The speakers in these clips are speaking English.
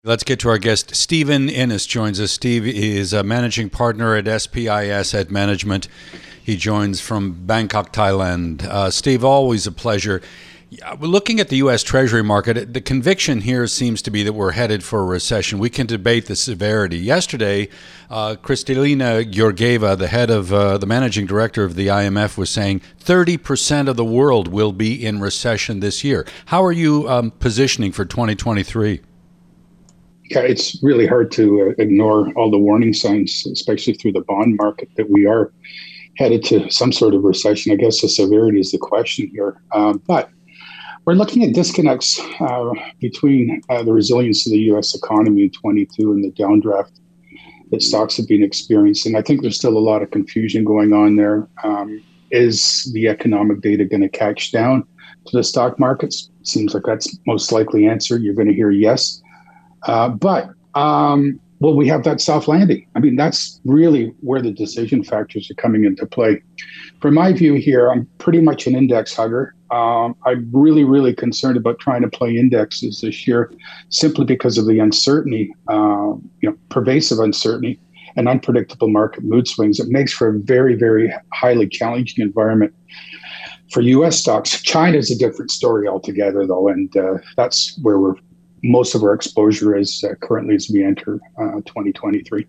Let's get to our guest. Stephen Innes joins us. Steve is a managing partner at SPI Asset Management. He joins from Bangkok, Thailand. Steve, always a pleasure. We're looking at the U.S. Treasury market. The conviction here seems to be that we're headed for a recession. We can debate the severity. Yesterday, Kristalina Georgieva, the head of the managing director of the IMF, was saying 30% of the world will be in recession this year. How are you positioning for 2023? Yeah, it's really hard to ignore all the warning signs, especially through the bond market, that we are headed to some sort of recession. I guess the severity is the question here. But we're looking at disconnects between the resilience of the U.S. economy in 22 and the downdraft that stocks have been experiencing. I think there's still a lot of confusion going on there. Is the economic data going to catch down to the stock markets? Seems like that's most likely answer. You're going to hear yes. But will we have that soft landing? I mean, that's really where the decision factors are coming into play. From my view here, I'm pretty much an index hugger. I'm really, really concerned about trying to play indexes this year simply because of the uncertainty, pervasive uncertainty and unpredictable market mood swings. It makes for a very, very highly challenging environment for U.S. stocks. China is a different story altogether, though, and that's where most of our exposure is currently as we enter 2023.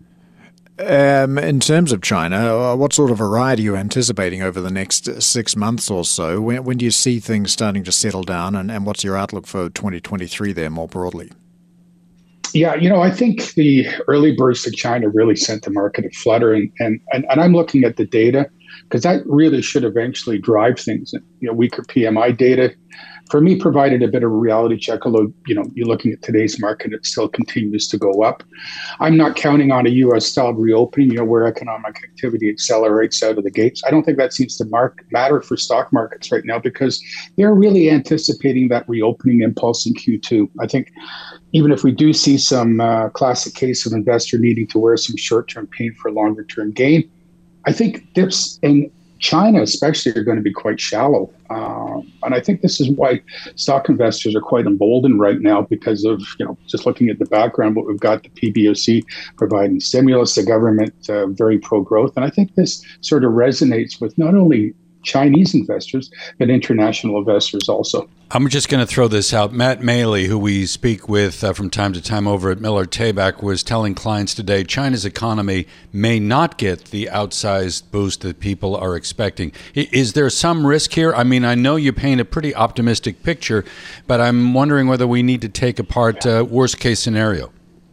In terms of China, what sort of a ride are you anticipating over the next 6 months or so? When do you see things starting to settle down, and what's your outlook for 2023 there more broadly? Yeah, I think the early burst of China really sent the market aflutter, and I'm looking at the data because that really should eventually drive things. Weaker PMI data, for me, provided a bit of a reality check, although, you're looking at today's market, it still continues to go up. I'm not counting on a U.S.-style reopening, where economic activity accelerates out of the gates. I don't think that seems to matter for stock markets right now because they're really anticipating that reopening impulse in Q2. I think even if we do see some classic case of investor needing to wear some short-term pain for longer-term gain, I think dips in China especially are going to be quite shallow. And I think this is why stock investors are quite emboldened right now because of, just looking at the background, what we've got, the PBOC providing stimulus, the government very pro-growth. And I think this sort of resonates with not only Chinese investors, but international investors also. I'm just going to throw this out. Matt Maley, who we speak with from time to time over at Miller Tabak, was telling clients today China's economy may not get the outsized boost that people are expecting. Is there some risk here? I mean, I know you paint a pretty optimistic picture, but I'm wondering whether we need to take apart worst case scenario.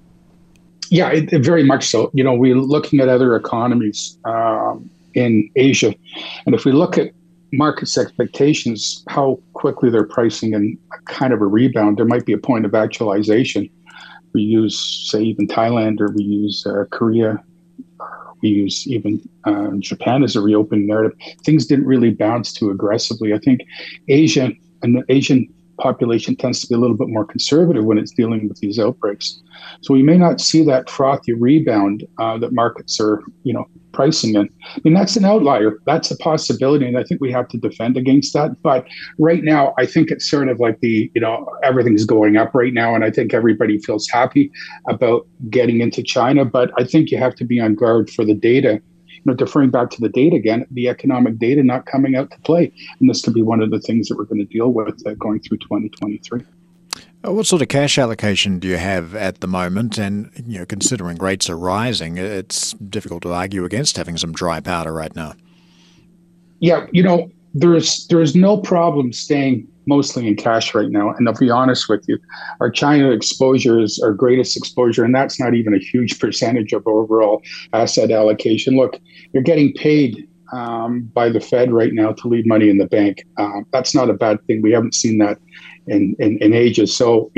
Yeah, it very much so. We're looking at other economies in Asia. And if we look at markets' expectations, how quickly they're pricing in a kind of a rebound, there might be a point of actualization. We use, say, even Thailand, or we use Korea, we use even Japan as a reopening narrative. Things didn't really bounce too aggressively. I think Asia and the Asian population tends to be a little bit more conservative when it's dealing with these outbreaks. So we may not see that frothy rebound that markets are, pricing in. I mean, that's an outlier. That's a possibility, and I think we have to defend against that. But right now, I think it's sort of like everything's going up right now, and I think everybody feels happy about getting into China. But I think you have to be on guard for the data. Deferring back to the data again, the economic data not coming out to play. And this could be one of the things that we're going to deal with going through 2023. What sort of cash allocation do you have at the moment? And, considering rates are rising, it's difficult to argue against having some dry powder right now. Yeah, there's no problem staying mostly in cash right now. And I'll be honest with you, our China exposure is our greatest exposure, and that's not even a huge percentage of overall asset allocation. Look, you're getting paid by the Fed right now to leave money in the bank. That's not a bad thing. We haven't seen that in ages. So,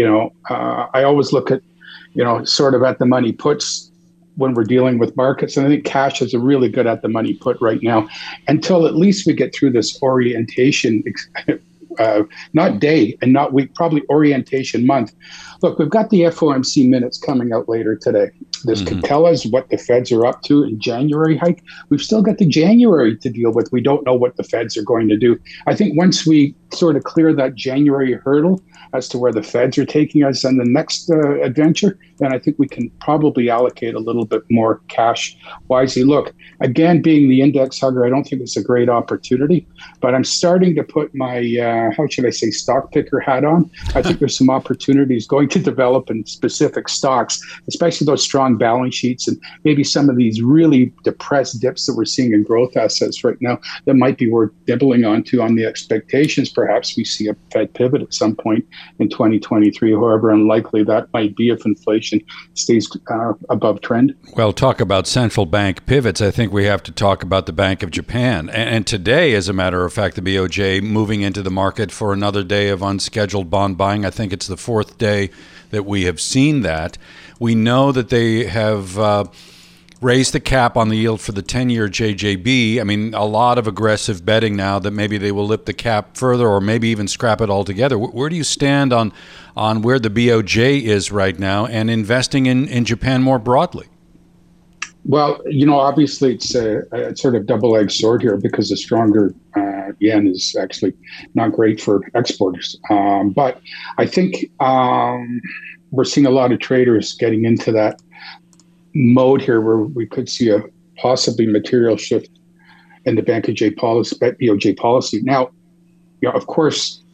I always look at, sort of at the money puts when we're dealing with markets. And I think cash is a really good at the money put right now until at least we get through this orientation, not day and not week, probably orientation month. Look, we've got the FOMC minutes coming out later today. This could tell us what the Feds are up to in January hike. We've still got the January to deal with. We don't know what the Feds are going to do. I think once we sort of clear that January hurdle as to where the Feds are taking us on the next adventure, then I think we can probably allocate a little bit more cash wisely. Look, again, being the index hugger, I don't think it's a great opportunity, but I'm starting to put my, how should I say, stock picker hat on. I think there's some opportunities going to develop in specific stocks, especially those strong balance sheets and maybe some of these really depressed dips that we're seeing in growth assets right now that might be worth nibbling onto on the expectations. Perhaps we see a Fed pivot at some point in 2023, however unlikely that might be if inflation stays above trend. Well, talk about central bank pivots. I think we have to talk about the Bank of Japan. And today, as a matter of fact, the BOJ moving into the market for another day of unscheduled bond buying. I think it's the fourth day that we have seen that. We know that they have raised the cap on the yield for the 10-year JJB. I mean, a lot of aggressive betting now that maybe they will lift the cap further or maybe even scrap it altogether. Where do you stand on where the BOJ is right now and investing in Japan more broadly? Well, obviously it's a sort of double-edged sword here because the stronger yen is actually not great for exporters. But I think we're seeing a lot of traders getting into that mode here where we could see a possibly material shift in the BOJ policy. Now, of course,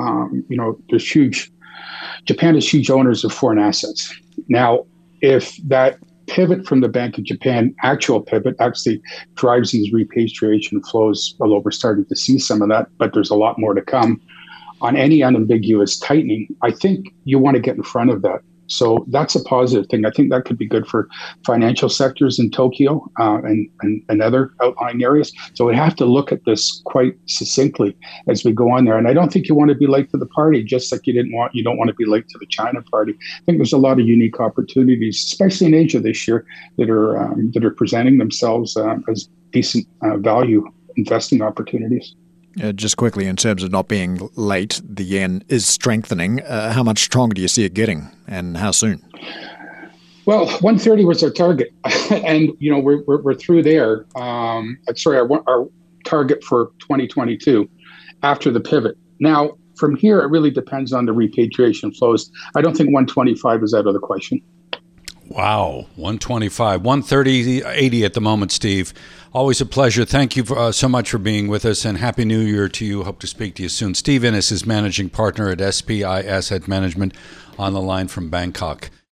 Japan is huge owners of foreign assets. Now, if that pivot from the Bank of Japan, actual pivot, actually drives these repatriation flows, although we're starting to see some of that, but there's a lot more to come on any unambiguous tightening, I think you want to get in front of that. So that's a positive thing. I think that could be good for financial sectors in Tokyo and other outlying areas. So we have to look at this quite succinctly as we go on there. And I don't think you want to be late to the party, just like you don't want to be late to the China party. I think there's a lot of unique opportunities, especially in Asia this year, that are presenting themselves as decent value investing opportunities. Just quickly, in terms of not being late, the yen is strengthening. How much stronger do you see it getting, and how soon? Well, 130 was our target, and we're through there. Our target for 2022 after the pivot. Now, from here, it really depends on the repatriation flows. I don't think 125 is out of the question. Wow, 125, 130.80 at the moment, Steve. Always a pleasure. Thank you so much for being with us, and Happy New Year to you. Hope to speak to you soon. Steve Innes is managing partner at SPI Asset Management on the line from Bangkok.